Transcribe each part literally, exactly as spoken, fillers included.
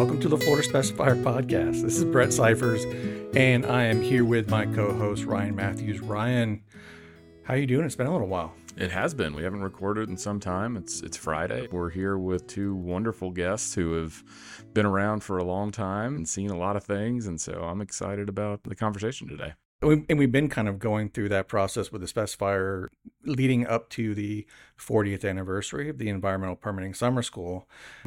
Welcome to the Florida Specifier Podcast. This is Brett Cyphers, and I am here with my co-host, Ryan Matthews. Ryan, how you doing? It's been a little while. It has been. We haven't recorded in some time. It's it's Friday. We're here with two wonderful guests who have been around for a long time and seen a lot of things, and so I'm excited about the conversation today. And we've been kind of going through that process with the specifier leading up to the fortieth anniversary of the Environmental Permitting Summer School.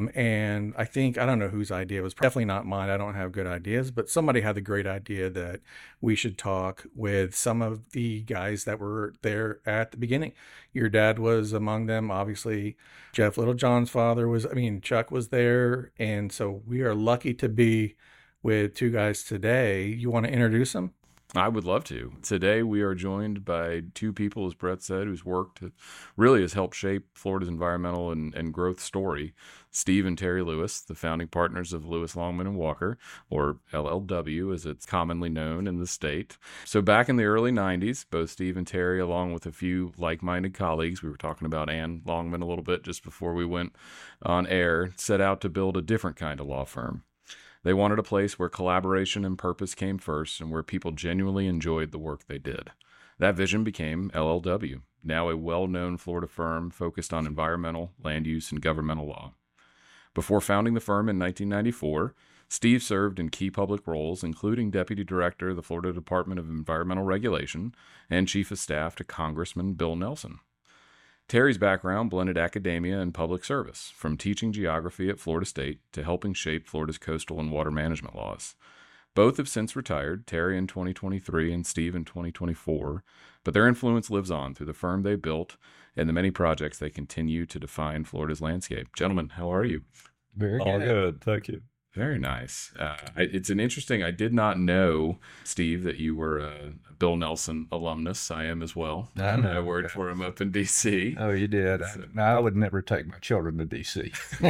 And I think, I don't know whose idea it was, definitely not mine. I don't have good ideas, but somebody had the great idea that we should talk with some of the guys that were there at the beginning. Your dad was among them. Obviously, Jeff Littlejohn's father was, I mean, Chuck was there. And so we are lucky to be with two guys today. You want to introduce them? I would love to. Today we are joined by two people, as Brett said, whose work to, really has helped shape Florida's environmental and, and growth story. Steve and Terry Lewis, the founding partners of Lewis, Longman and Walker, or L L W as it's commonly known in the state. So back in the early nineties, both Steve and Terry, along with a few like-minded colleagues, we were talking about Ann Longman a little bit just before we went on air, set out to build a different kind of law firm. They wanted a place where collaboration and purpose came first and where people genuinely enjoyed the work they did. That vision became L L W, now a well-known Florida firm focused on environmental, land use, and governmental law. Before founding the firm in nineteen ninety-four, Steve served in key public roles, including Deputy Director of the Florida Department of Environmental Regulation and Chief of Staff to Congressman Bill Nelson. Terry's background blended academia and public service, from teaching geography at Florida State to helping shape Florida's coastal and water management laws. Both have since retired, Terry in twenty twenty-three and Steve in twenty twenty-four, but their influence lives on through the firm they built and the many projects they continue to define Florida's landscape. Gentlemen, how are you? Very good. All good. Thank you. Very nice. Uh, I, it's an interesting, I did not know, Steve, that you were a Bill Nelson alumnus. I am as well. I know. I worked for him up in D C. Oh, you did? So, I, no, I would never take my children to D C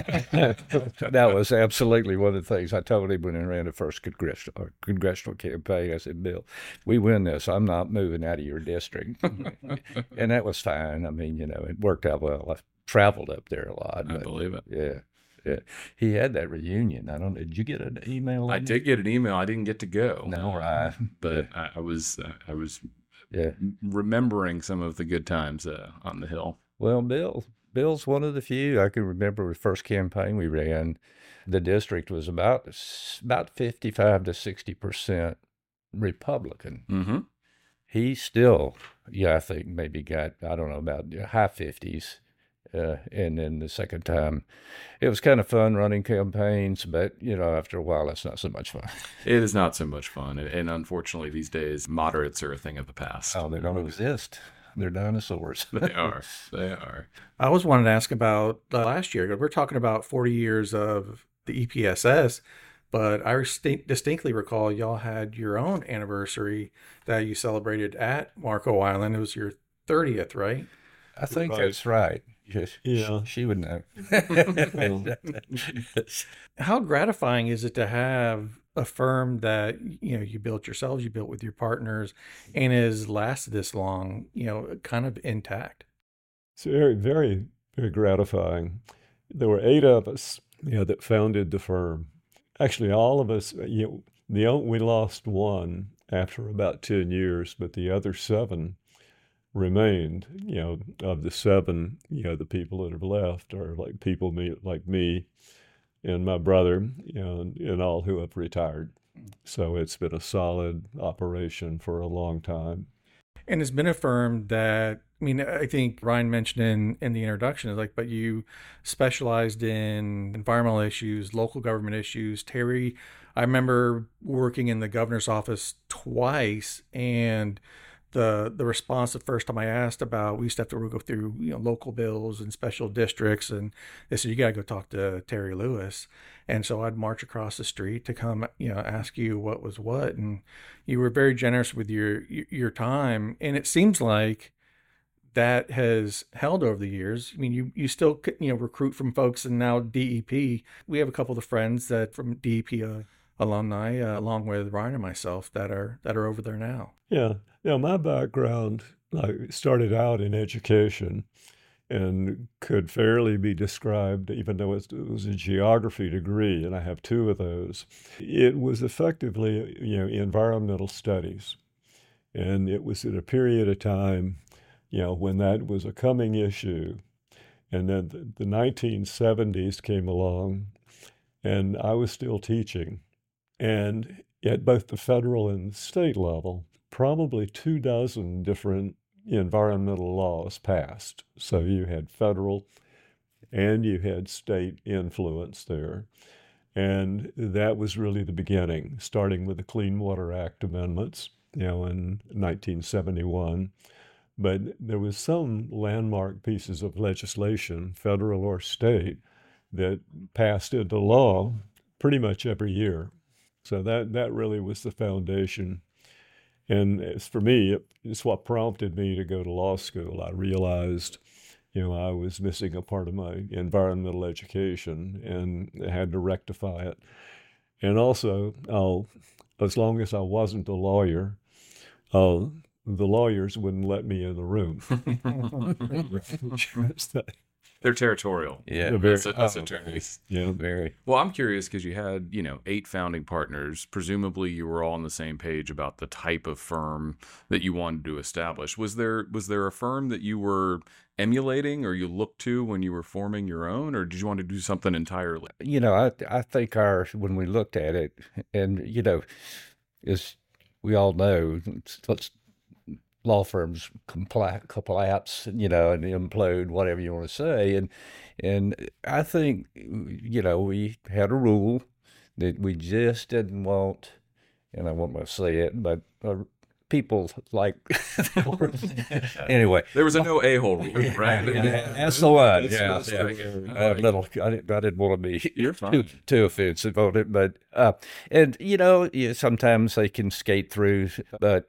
That was absolutely one of the things I told him when I ran the first congressional, congressional campaign. I said, Bill, we win this. I'm not moving out of your district. And that was fine. I mean, you know, it worked out well. I traveled up there a lot. I but, believe it. Yeah. Yeah, he had that reunion. I don't know. Did you get an email? I did get an email. I didn't get to go. No, right. But I, I was, uh, I was, yeah, remembering some of the good times uh, on the Hill. Well, Bill, Bill's one of the few. I can remember the first campaign we ran. The district was about about fifty-five to sixty percent Republican. Mm-hmm. He still, yeah, I think maybe got I don't know about high fifties. Uh, and then the second time, it was kind of fun running campaigns, but, you know, after a while, it's not so much fun. It is not so much fun. And, and unfortunately, these days, moderates are a thing of the past. Oh, they don't exist. They're dinosaurs. They are. They are. I always wanted to ask about uh, last year. We're talking about forty years of the E P S S, but I distinct, distinctly recall y'all had your own anniversary that you celebrated at Marco Island. It was your thirtieth, right? I think Right. that's right. Yes, Yeah. she, she would know. How gratifying is it to have a firm that, you know, you built yourselves, you built with your partners, and has lasted this long, you know, kind of intact? It's very, very, very gratifying. There were eight of us, you know, that founded the firm. Actually, all of us, you know, the on- we lost one after about ten years, but the other seven remained. You know, of the seven, you know, the people that have left are like people me like me and my brother, you know, and, and all who have retired. So it's been a solid operation for a long time. And it's been a firm that, I mean, I think Ryan mentioned in, in the introduction, is like, but you specialized in environmental issues, local government issues. Terry, I remember working in the governor's office twice, and the the response the first time I asked about, we used to have to go through, you know, local bills and special districts, and they said, you got to go talk to Terry Lewis. And so I'd march across the street to come, you know, ask you what was what. And you were very generous with your your time. And it seems like that has held over the years. I mean, you, you still, you know, recruit from folks, and now D E P. We have a couple of friends that from D E P uh, alumni, uh, along with Ryan and myself, that are that are over there now. Yeah. Yeah, my background, I started out in education, and could fairly be described, even though it was a geography degree, and I have two of those. It was effectively, you know, environmental studies. And it was at a period of time, you know, when that was a coming issue. And then the, the nineteen seventies came along, and I was still teaching. And at both the federal and state level, probably two dozen different environmental laws passed. So you had federal and you had state influence there. And that was really the beginning, starting with the Clean Water Act amendments, you know, in nineteen seventy-one. But there was some landmark pieces of legislation, federal or state, that passed into law pretty much every year. So that, that really was the foundation. And as for me, it, it's what prompted me to go to law school. I realized, you know, I was missing a part of my environmental education and I had to rectify it. And also, I'll, as long as I wasn't a lawyer, I'll, the lawyers wouldn't let me in the room. They're territorial. Yeah, They're very, that's, that's oh, attorneys. Yeah, very. Well, I'm curious because you had, you know, eight founding partners. Presumably, you were all on the same page about the type of firm that you wanted to establish. Was there was there a firm that you were emulating or you looked to when you were forming your own, or did you want to do something entirely? You know, I I think our when we looked at it, and you know, as we all know, let's. Law firms compla- collapse, you know, and implode, whatever you want to say. And and I think, you know, we had a rule that we just didn't want, and I won't want to say it, but uh, people like, anyway. There was a no a-hole rule, right? That's the one, yeah. yeah. Uh, little, I, didn't, I didn't want to be You're fine. too, too offensive on it, but, uh, and, you know, yeah, sometimes they can skate through, but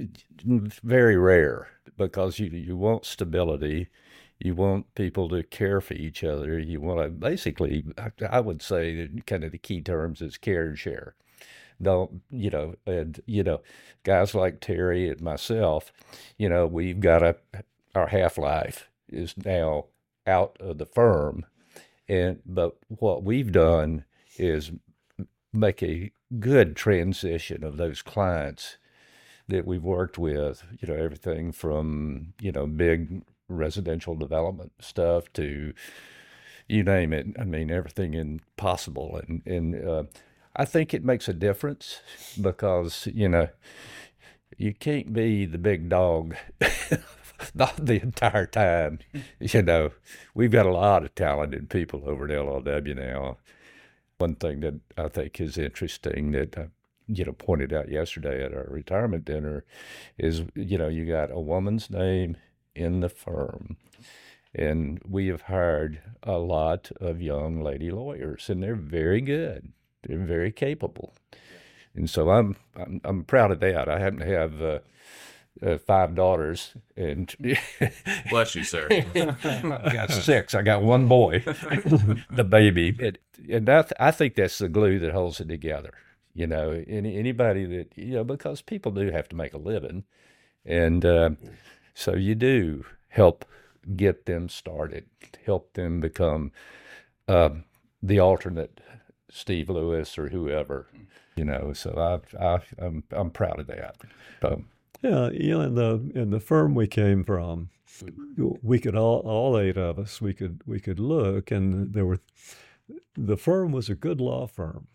very rare, because you you want stability, you want people to care for each other, you want to basically, I, I would say that kind of the key terms is care and share. Don't, you know, and, you know, guys like Terry and myself, you know, we've got a, our half-life is now out of the firm, and but what we've done is make a good transition of those clients that we've worked with, you know, everything from, you know, big residential development stuff to you name it. I mean, everything in possible. And, and uh, I think it makes a difference because, you know, you can't be the big dog not the entire time. You know, we've got a lot of talented people over at L L W now. One thing that I think is interesting that I you know, pointed out yesterday at our retirement dinner is, you know, you got a woman's name in the firm. And we have hired a lot of young lady lawyers, and they're very good. They're very capable. And so I'm I'm, I'm proud of that. I happen to have uh, uh, five daughters, and bless you, sir. I got six. I got one boy, the baby. It, and that, I think that's the glue that holds it together. You know, any anybody that, you know, because people do have to make a living. And uh, so you do help get them started, help them become uh, the alternate Steve Lewis or whoever, you know. So I, I, I'm I'm proud of that. So, yeah, you know, in the in the firm we came from, we could all all eight of us we could we could look, and there were the firm was a good law firm,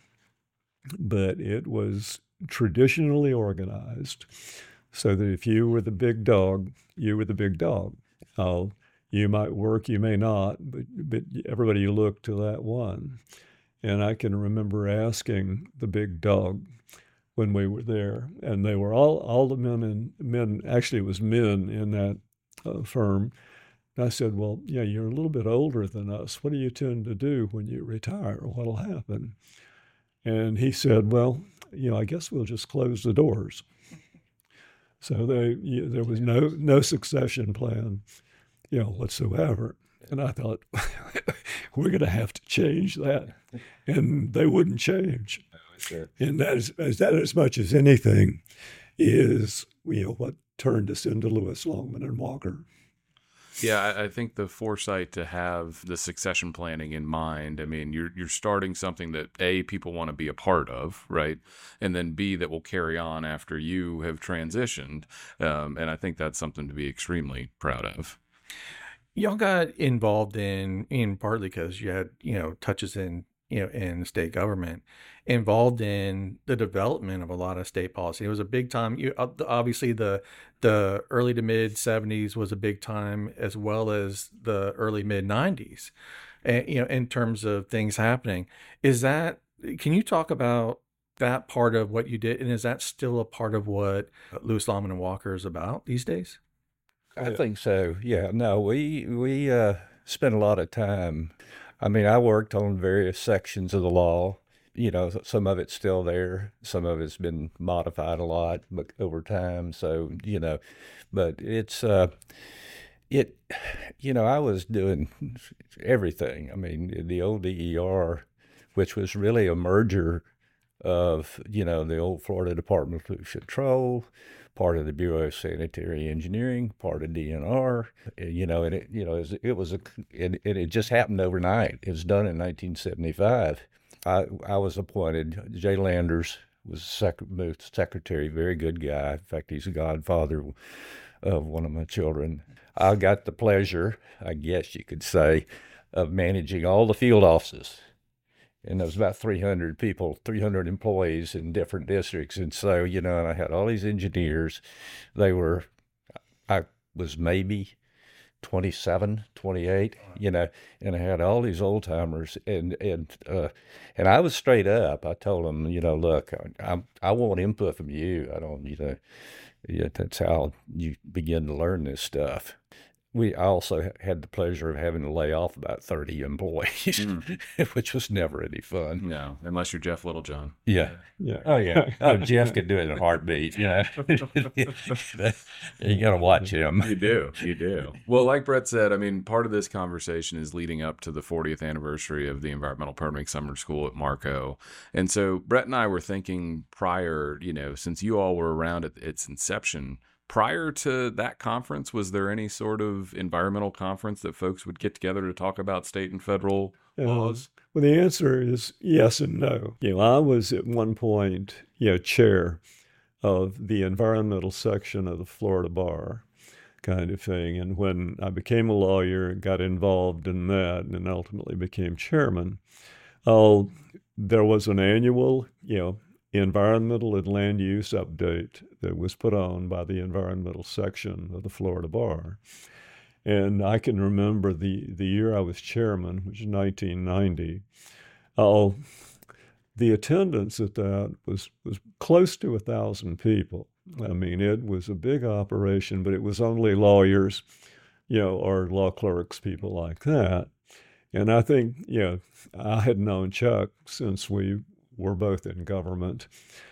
but it was traditionally organized so that if you were the big dog, you were the big dog. Uh, you might work, you may not, but, but everybody looked to that one. And I can remember asking the big dog when we were there, and they were all, all the men, and men, actually it was men in that uh, firm. And I said, well, yeah, you're a little bit older than us. What do you tend to do when you retire? What'll happen? And he said, well, you know, I guess we'll just close the doors. So they, you, there was no no succession plan, you know, whatsoever. And I thought, we're going to have to change that. And they wouldn't change. Sure. And that is, as that as much as anything is, you know, what turned us into Lewis, Longman, and Walker. Yeah, I, I think the foresight to have the succession planning in mind. I mean, you're you're starting something that A, people want to be a part of, right? And then B, that will carry on after you have transitioned. Um, and I think that's something to be extremely proud of. Y'all got involved in, in partly because you had, you know, touches in, you know, in the state government, involved in the development of a lot of state policy. It was a big time. You obviously the the early to mid seventies was a big time, as well as the early mid nineties, and you know, in terms of things happening. Is that, can you talk about that part of what you did, and is that still a part of what Lewis Longman and Walker is about these days? I think so. Yeah. No, we we uh, spent a lot of time. I mean, I worked on various sections of the law. You know, some of it's still there. Some of it's been modified a lot, but over time. So, you know, but it's uh, it. You know, I was doing everything. I mean, the old D E R, which was really a merger of, you know, the old Florida Department of Pollution Control, part of the Bureau of Sanitary Engineering, part of D N R, you know, and it, you know, it was, it was a, it, it just happened overnight. It was done in nineteen seventy-five. I, I was appointed. Jay Landers was sec- secretary, very good guy. In fact, he's a godfather of one of my children. I got the pleasure, I guess you could say, of managing all the field offices. And there was about three hundred people, three hundred employees in different districts. And so, you know, and I had all these engineers. They were, I was maybe twenty-seven, twenty-eight, you know, and I had all these old timers. And, and, uh, and I was straight up. I told them, you know, look, I, I, I want input from you. I don't, you know, yeah, that's how you begin to learn this stuff. We also had the pleasure of having to lay off about thirty employees, mm. which was never any fun. No, unless you're Jeff Littlejohn. Yeah. Yeah. Oh, yeah. Oh, Jeff could do it in a heartbeat. You know, you got to watch him. You do. You do. Well, like Brett said, I mean, part of this conversation is leading up to the fortieth anniversary of the Environmental Permitting Summer School at Marco. And so Brett and I were thinking prior, you know, since you all were around at its inception, prior to that conference, was there any sort of environmental conference that folks would get together to talk about state and federal laws? Um, well, the answer is yes and no. You know, I was at one point, you know, chair of the environmental section of the Florida Bar, kind of thing. And when I became a lawyer and got involved in that, and then ultimately became chairman, uh, there was an annual, you know, environmental and land use update that was put on by the environmental section of the Florida Bar. And I can remember the, the year I was chairman, which was nineteen ninety, uh, the attendance at that was, was close to a thousand people. I mean, it was a big operation, but it was only lawyers, you know, or law clerks, people like that. And I think, you know, I had known Chuck since we were both in government.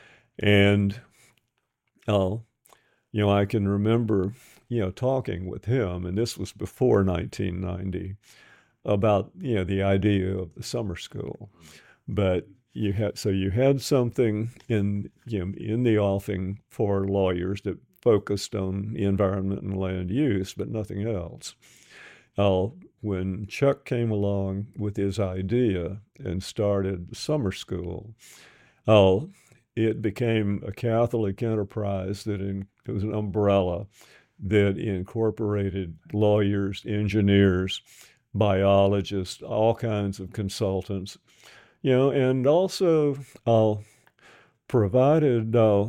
And, uh, you know, I can remember, you know, talking with him, and this was before nineteen ninety, about, you know, the idea of the summer school. But you had, so you had something in, you know, in the offing for lawyers that focused on the environment and land use, but nothing else. Uh, when Chuck came along with his idea and started the summer school, uh, it became a Catholic enterprise that in, it was an umbrella that incorporated lawyers, engineers, biologists, all kinds of consultants, you know, and also uh, provided, uh,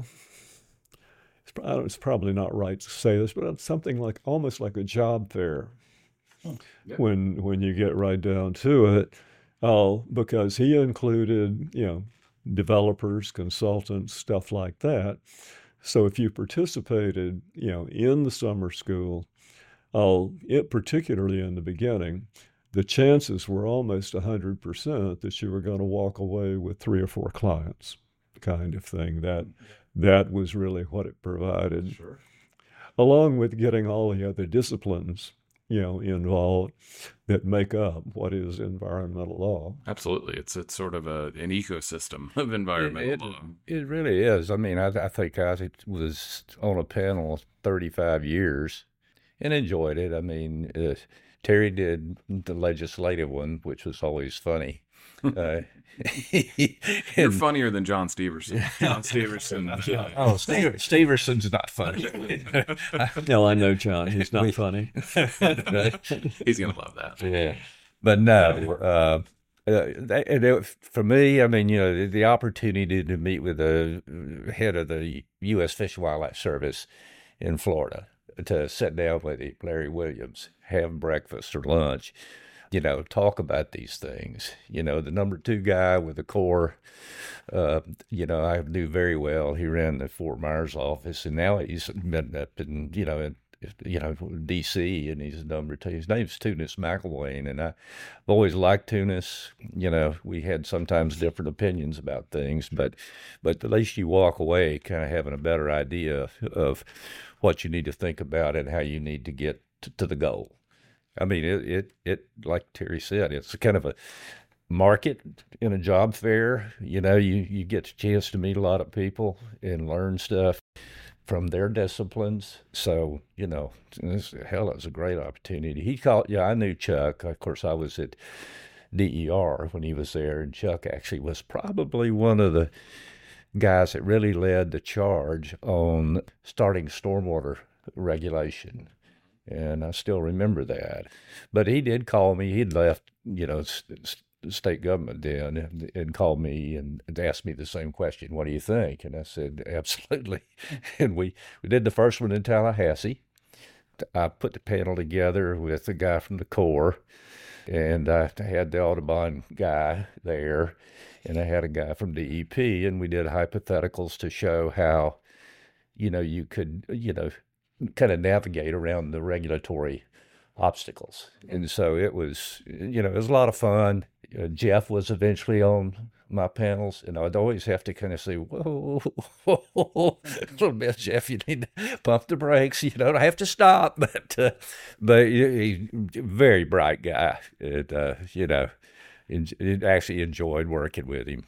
it's, I don't, it's probably not right to say this, but something like almost like a job fair. Oh, yeah. When when you get right down to it, uh, because he included, you know, developers, consultants, stuff like that. So if you participated, you know, in the summer school, uh, it particularly in the beginning, the chances were almost one hundred percent that you were going to walk away with three or four clients, kind of thing. That that was really what it provided, sure. Along with getting all the other disciplines, you know, involved that make up what is environmental law. Absolutely. It's it's sort of a an ecosystem of environmental it, it, law. It really is. I mean, I, I think I was on a panel thirty-five years, and enjoyed it. I mean, uh, Terry did the legislative one, which was always funny. Uh, You're funnier than John Steverson. John Steverson. Uh, oh, Steve, Steverson's not funny. No, I know John. He's not funny. He's gonna love that. Yeah, but no. Uh, uh, that, and it, for me, I mean, you know, the, the opportunity to meet with the head of the U S Fish and Wildlife Service in Florida, to sit down with Larry Williams, have breakfast or lunch, you know, talk about these things. You know, the number two guy with the Corps, uh, you know, I knew very well. He ran the Fort Myers office, and now he's been up in, you know, in, you know, D C, and he's number two. His name's Tunis McElwain, and I've always liked Tunis. You know, we had sometimes different opinions about things, but but at least you walk away kind of having a better idea of what you need to think about and how you need to get to, to the goal. I mean, it, it, it, like Terry said, it's kind of a market in a job fair. You know, you, you get a chance to meet a lot of people and learn stuff from their disciplines. So, you know, this, hell, it was a great opportunity. He called, yeah, I knew Chuck. Of course, I was at D E R when he was there, and Chuck actually was probably one of the guys that really led the charge on starting stormwater regulation. And I still remember that. But he did call me. He'd left, you know, st- state government then, and, and called me and asked me the same question. What do you think? And I said, absolutely. And we, we did the first one in Tallahassee. I put the panel together with a guy from the Corps, and I had the Audubon guy there, and I had a guy from D E P, and we did hypotheticals to show how, you know, you could, you know, kind of navigate around the regulatory obstacles. And so it was, you know, it was a lot of fun. Uh, Jeff was eventually on my panels, and I'd always have to kind of say, whoa, whoa, whoa, a little bit, Jeff, you need to pump the brakes. You don't have to stop. But, uh, but he's a very bright guy. And, uh, you know, it actually enjoyed working with him.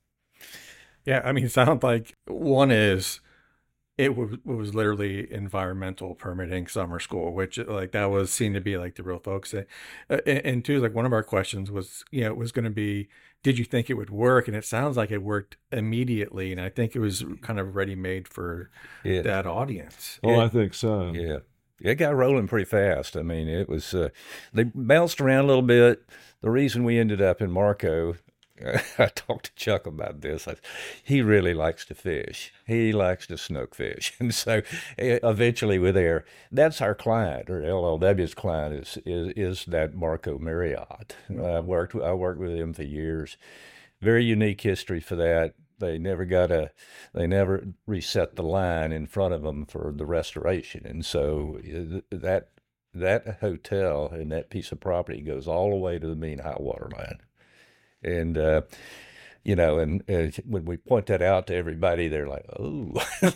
Yeah, I mean, it sounds like one is, it was, it was literally environmental permitting summer school, which like that was seen to be like the real focus. Uh, and, and two, like one of our questions was, you know, it was going to be, did you think it would work? And it sounds like it worked immediately. And I think it was kind of ready made for yeah. that audience. Oh, it, I think so. Yeah. It got rolling pretty fast. I mean, it was, uh, they bounced around a little bit. The reason we ended up in Marco, I talked to Chuck about this. I, he really likes to fish. He likes to snook fish. And so eventually we're there. That's our client, or L L W's client is is, is that Marco Marriott. I worked, I worked with him for years. Very unique history for that. They never got a, they never reset the line in front of them for the restoration. And so that that hotel and that piece of property goes all the way to the mean high water line. And, uh, you know, and uh, when we point that out to everybody, they're like, oh,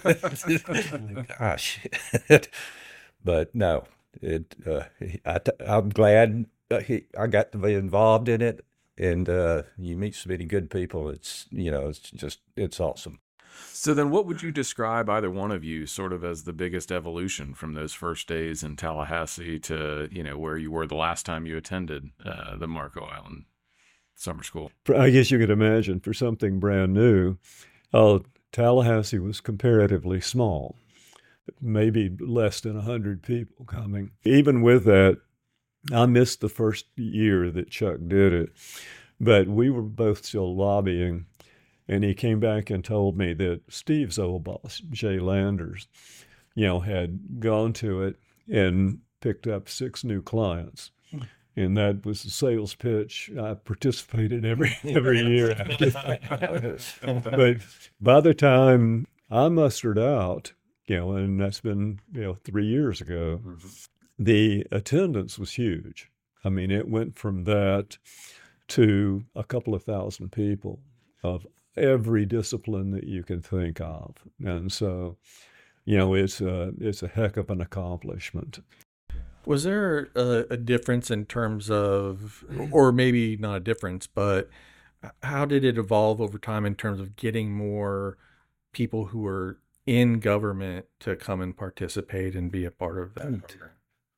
gosh. But no, it. Uh, I t- I'm glad he, I got to be involved in it. And uh, you meet so many good people. It's, you know, it's just, it's awesome. So then what would you describe, either one of you, sort of as the biggest evolution from those first days in Tallahassee to, you know, where you were the last time you attended uh, the Marco Island summer school? I guess you could imagine for something brand new, uh, Tallahassee was comparatively small, maybe less than one hundred people coming. Even with that, I missed the first year that Chuck did it, but we were both still lobbying, and he came back and told me that Steve's old boss, Jay Landers, you know, had gone to it and picked up six new clients. And that was the sales pitch. I participated every every year after that. But by the time I mustered out, you know, and that's been, you know, three years ago, mm-hmm. the attendance was huge. I mean, it went from that to a couple of thousand people of every discipline that you can think of. And so, you know, it's a, it's a heck of an accomplishment. Was there a, a difference in terms of, or maybe not a difference, but how did it evolve over time in terms of getting more people who are in government to come and participate and be a part of that program?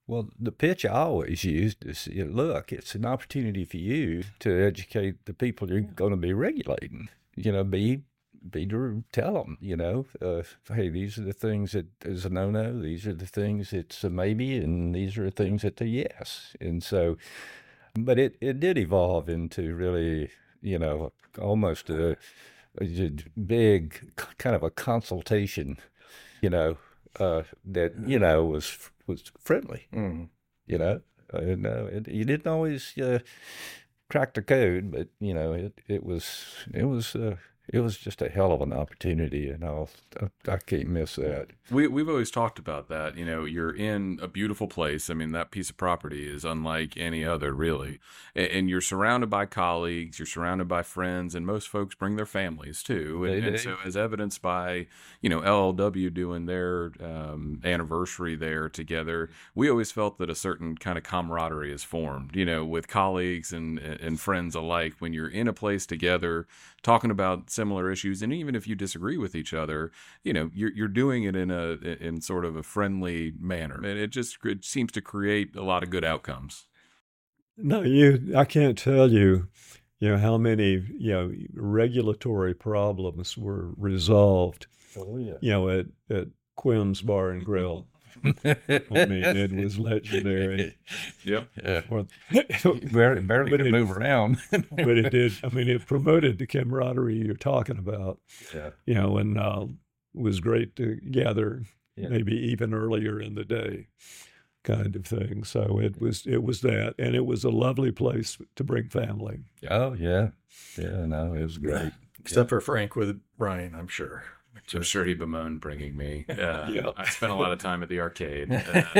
Well, the pitch I always used is, you know, look, it's an opportunity for you to educate the people you're going to be regulating. You know, be be to tell them, you know, uh, hey, these are the things that is a no-no. These are the things it's a maybe, and these are the things that are yes. And so, but it, it did evolve into really, you know, almost a, a big kind of a consultation, you know, uh, that, you know, was was friendly, Mm. you know, and uh, it, you didn't always uh, crack the code, but you know, it it was it was uh, it was just a hell of an opportunity, and I'll I, I can't miss that. We we've always talked about that. You know, you're in a beautiful place. I mean, that piece of property is unlike any other, really. And, and you're surrounded by colleagues. You're surrounded by friends, and most folks bring their families too. And, They and do. so, as evidenced by you know L L W doing their um, anniversary there together, we always felt that a certain kind of camaraderie is formed. You know, with colleagues and and friends alike, when you're in a place together, talking about similar issues, and even if you disagree with each other, you know, you're you're doing it in a in sort of a friendly manner, and it just it seems to create a lot of good outcomes. No, you, I can't tell you, you know, how many, you know, regulatory problems were resolved, Oh yeah. you know, at, at Quim's Bar and Grill. I mean, it was legendary. Yep. Yeah. Or- barely barely But could it- move around. but it did, I mean, it promoted the camaraderie you're talking about, Yeah. you know, and uh, was great to gather Yeah. maybe even earlier in the day kind of thing. So it was, it was that, and it was a lovely place to bring family. Oh yeah. Yeah. No, it was great. Except for Frank with Ryan, I'm sure. I'm sure he bemoaned bringing me. Uh, Yeah. I spent a lot of time at the arcade.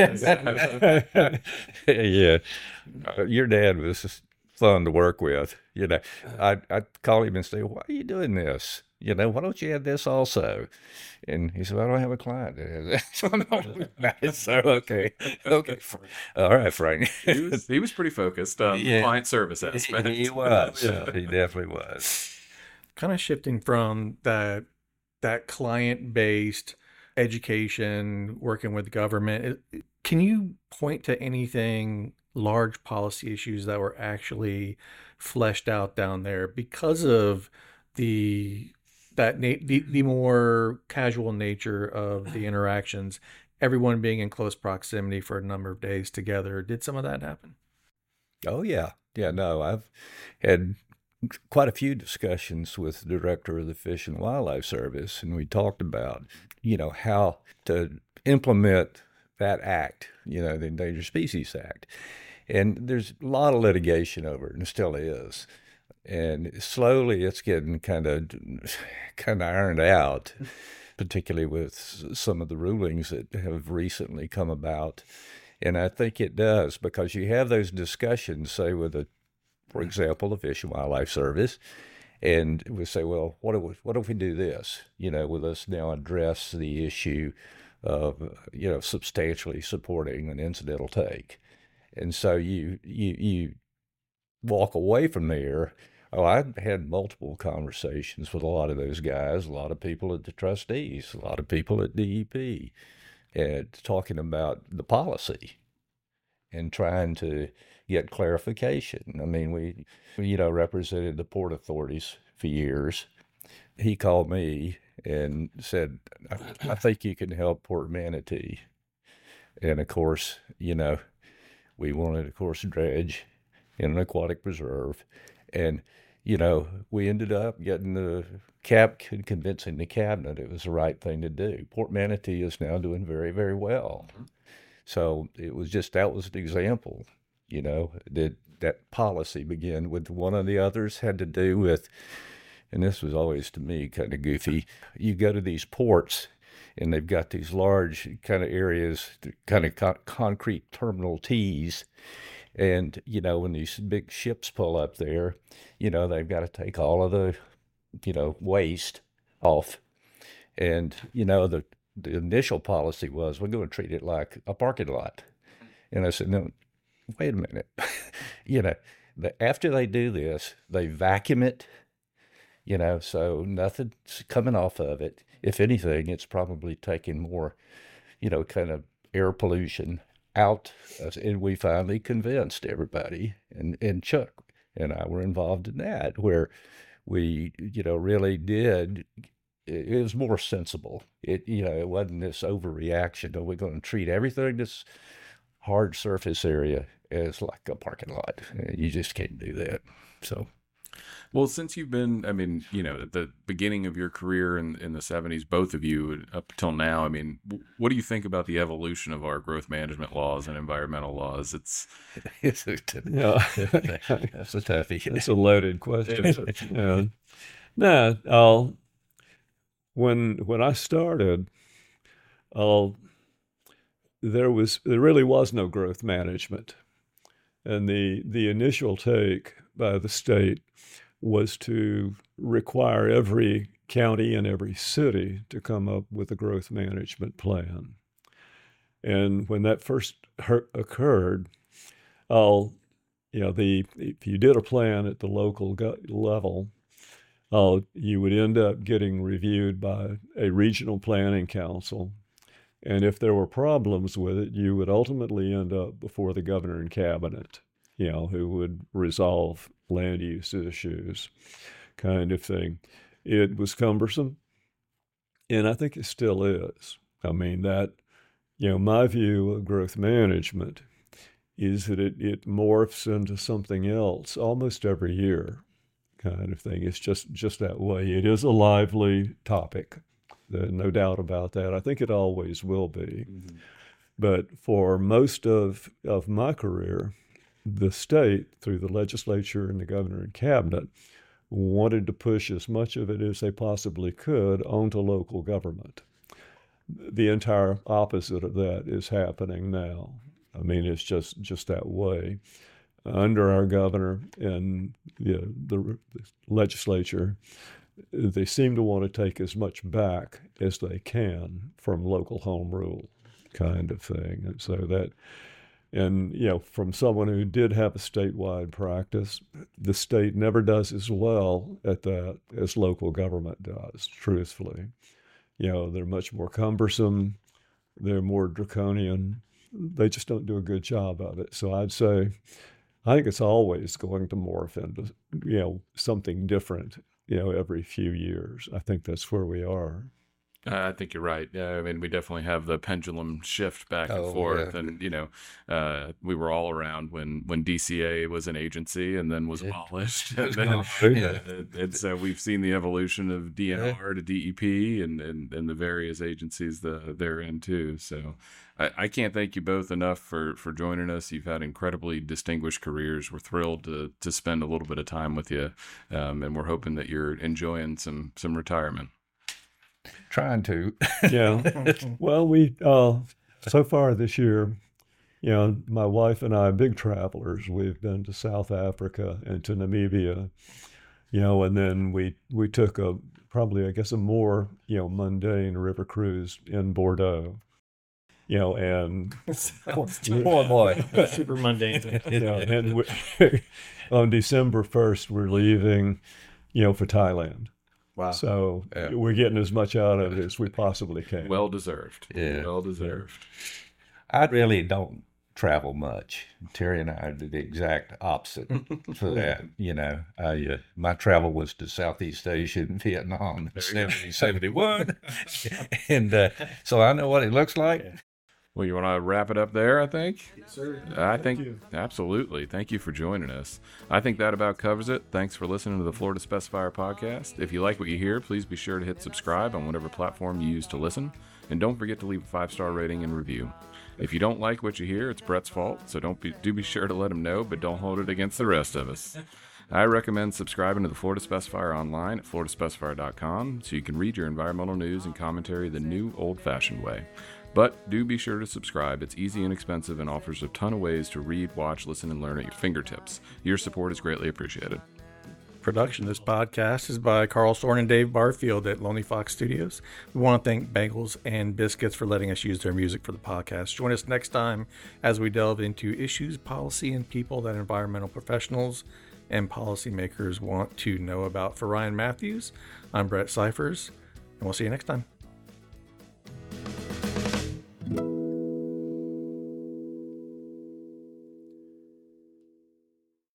Uh, Yeah. Uh, your dad was just fun to work with. You know, I'd, I'd call him and say, why are you doing this? You know, why don't you have this also? And he said, well, I don't have a client that has that. So, okay. Okay. All right, Frank. he was he was pretty focused on Yeah. client service aspect. He was. Yeah. He definitely was. Kind of shifting from that that client-based education, working with government. it- Can you point to anything, large policy issues that were actually fleshed out down there because of the that na- the, the more casual nature of the interactions, everyone being in close proximity for a number of days together? Did some of that happen? Oh yeah, yeah. No, I've had quite a few discussions with the director of the Fish and Wildlife Service, and we talked about, you know, how to implement that act, you know, the Endangered Species Act. And there's a lot of litigation over it, and still is. And slowly, it's getting kind of kind of ironed out, particularly with some of the rulings that have recently come about. And I think it does, because you have those discussions, say, with, a, for example, the Fish and Wildlife Service, and we say, well, what if we, what if we do this? You know, will us now address the issue of, you know, substantially supporting an incidental take? And so you you you walk away from there. Oh, I've had multiple conversations with a lot of those guys, a lot of people at the trustees, a lot of people at D E P, and talking about the policy and trying to get clarification. I mean, we, we, you know, represented the port authorities for years. He called me and said, I, I think you can help Port Manatee. And of course, you know, we wanted, of course, dredge in an aquatic preserve. And, you know, we ended up getting the cap, convincing the cabinet it was the right thing to do. Port Manatee is now doing very, very well. So it was just, that was an example, you know, that that policy began with. One of the others had to do with, and this was always to me kind of goofy, you go to these ports and they've got these large kind of areas, kind of con- concrete terminal T's. And, you know, when these big ships pull up there, you know, they've got to take all of the, you know, waste off. And, you know, the, the initial policy was, we're going to treat it like a parking lot. And I said, no, wait a minute. you know, the, after they do this, they vacuum it, you know, so nothing's coming off of it. If anything, it's probably taking more, you know, kind of air pollution out, uh, and we finally convinced everybody, and, and Chuck and I were involved in that, where we, you know, really did. It was more sensible. It, you know, it wasn't this overreaction. Oh, we're going to treat everything this hard surface area as like a parking lot. You just can't do that. So, well, since you've been, I mean, you know, at the beginning of your career in, in the seventies, both of you up until now, I mean, what do you think about the evolution of our growth management laws and environmental laws? It's, it's a, Yeah. that's a toughie. That's a loaded question. Yeah. No, I'll, when when I started, I'll, there was there really was no growth management, and the the initial take by the state was to require every county and every city to come up with a growth management plan. And when that first occurred, I'll, you know, the if you did a plan at the local go- level, uh, you would end up getting reviewed by a regional planning council. And if there were problems with it, you would ultimately end up before the governor and cabinet, you know, who would resolve land use issues, kind of thing. It was cumbersome, and I think it still is. I mean, that, you know, my view of growth management is that it, it morphs into something else almost every year, kind of thing. It's just, just that way. It is a lively topic, no doubt about that. I think it always will be. Mm-hmm. But for most of, of my career, the state, through the legislature and the governor and cabinet, wanted to push as much of it as they possibly could onto local government. The entire opposite of that is happening now. I mean, it's just, just that way. Under our governor and you know, the, the legislature, they seem to want to take as much back as they can from local home rule, kind of thing. And so that, and you know, from someone who did have a statewide practice, the state never does as well at that as local government does, truthfully. You know, they're much more cumbersome, they're more draconian, they just don't do a good job of it. So I'd say, I think it's always going to morph into, you know, something different, you know, every few years. I think that's where we are. Uh, I think you're right. Yeah, I mean, we definitely have the pendulum shift back and Oh, forth, yeah. and you know, uh, we were all around when when D C A was an agency and then was Yeah. abolished, and, then, Oh, yeah. and, and so we've seen the evolution of D N R to D E P and, and and the various agencies that they're in too. So I, I can't thank you both enough for for joining us. You've had incredibly distinguished careers. We're thrilled to to spend a little bit of time with you, um, and we're hoping that you're enjoying some some retirement. Trying to. Yeah. Well, we, uh, so far this year, you know, my wife and I, big travelers, we've been to South Africa and to Namibia, you know, and then we, we took a, probably, I guess, a more, you know, mundane river cruise in Bordeaux, you know, and Boy, boy. Super mundane. you know, and we, on December first, we're leaving, you know, for Thailand. Wow. So Yeah. we're getting as much out of it as we possibly can. Well deserved. Yeah. Well deserved. I really don't travel much. Terry and I are the exact opposite for that. You know, I, uh, my travel was to Southeast Asia and Vietnam in seventy, seventy-one. And uh, so I know what it looks like. Well, you want to wrap it up there, I think? Yes, sir. I think you. absolutely. Thank you for joining us. I think that about covers it. Thanks for listening to the Florida Specifier podcast. If you like what you hear, please be sure to hit subscribe on whatever platform you use to listen. And don't forget to leave a five-star rating and review. If you don't like what you hear, it's Brett's fault, so don't be, do be sure to let him know, but don't hold it against the rest of us. I recommend subscribing to the Florida Specifier online at florida specifier dot com so you can read your environmental news and commentary the new, old-fashioned way. But do be sure to subscribe. It's easy, inexpensive, and offers a ton of ways to read, watch, listen, and learn at your fingertips. Your support is greatly appreciated. Production of this podcast is by Carl Sorn and Dave Barfield at Lonely Fox Studios. We want to thank Bagels and Biscuits for letting us use their music for the podcast. Join us next time as we delve into issues, policy, and people that environmental professionals and policymakers want to know about. For Ryan Matthews, I'm Brett Cyphers, and we'll see you next time.